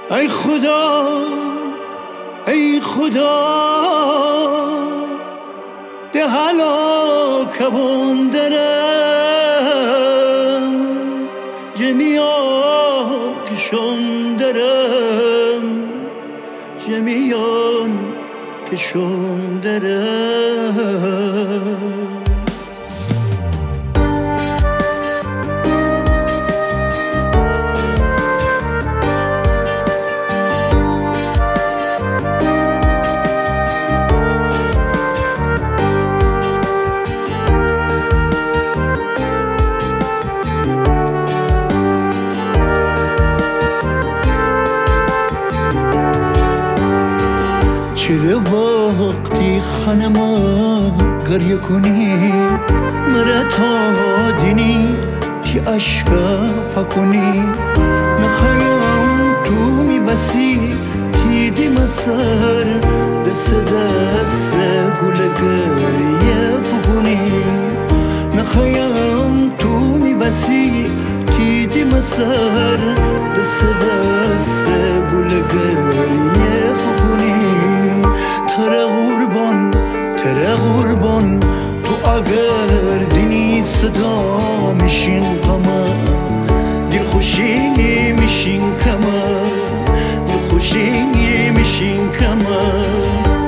ای خدا ای خدا ده هلاکم درم جمیان کشون درم جمیان کشون درم چرا وقتی خانما گریه کنی مرا تا دینی که عشقا پکنی نخوایم تو میبسی تیدی مسر دست دست گل گریه فکنی نخوایم تو میبسی تیدی مسر دست دست گل گریه فکنی تره قربان تو اگر دینی صدا میشین قمر دل خوشی میشین کمر دل خوشی میشین کمر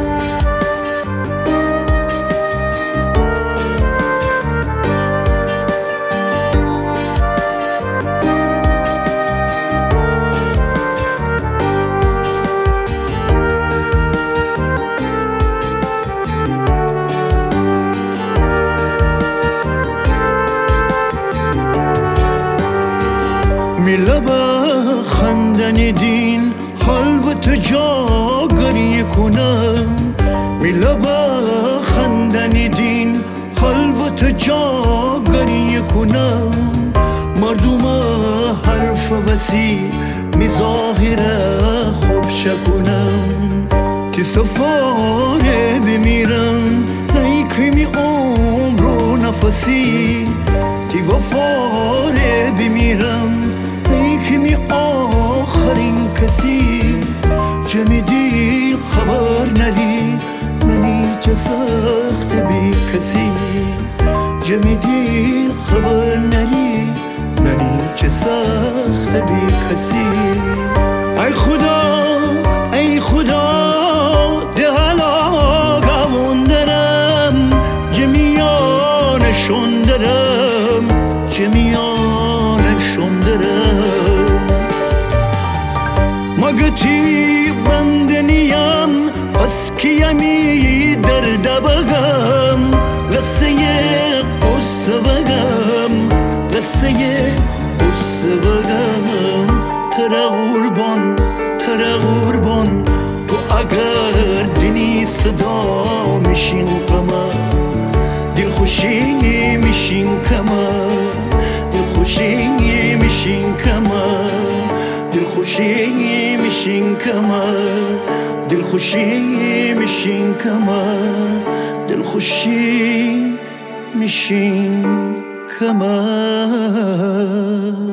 میلبا خندن دین خلوت جا گریه کنم میلبا خندن دین خلوت جا گریه کنم مردم حرف وسی میظاهره خوب شکنم تی سفاره بمیرم ای کمی عمر و نفسی تی وفاره بمیرم ای کمی آخرین کسی جمع دیل خبر نری منی چه سخت بی کسی جمع دیل خبر نری منی چه سخت بی کسی ای خدا ای خدا ده هلاکم درم جمیانشون درم جمیانشون درم مگتی بندنیم پس کیمی درد بگم قصه قصه بگم قصه قصه بگم تره قربان تو اگر دینی صدا میشین قمر دل خوشی میشین کمر دل خوشی میشین کمر دل خوشی میشین کمر دل خوشی میشین کمر دل خوشی میشین کمر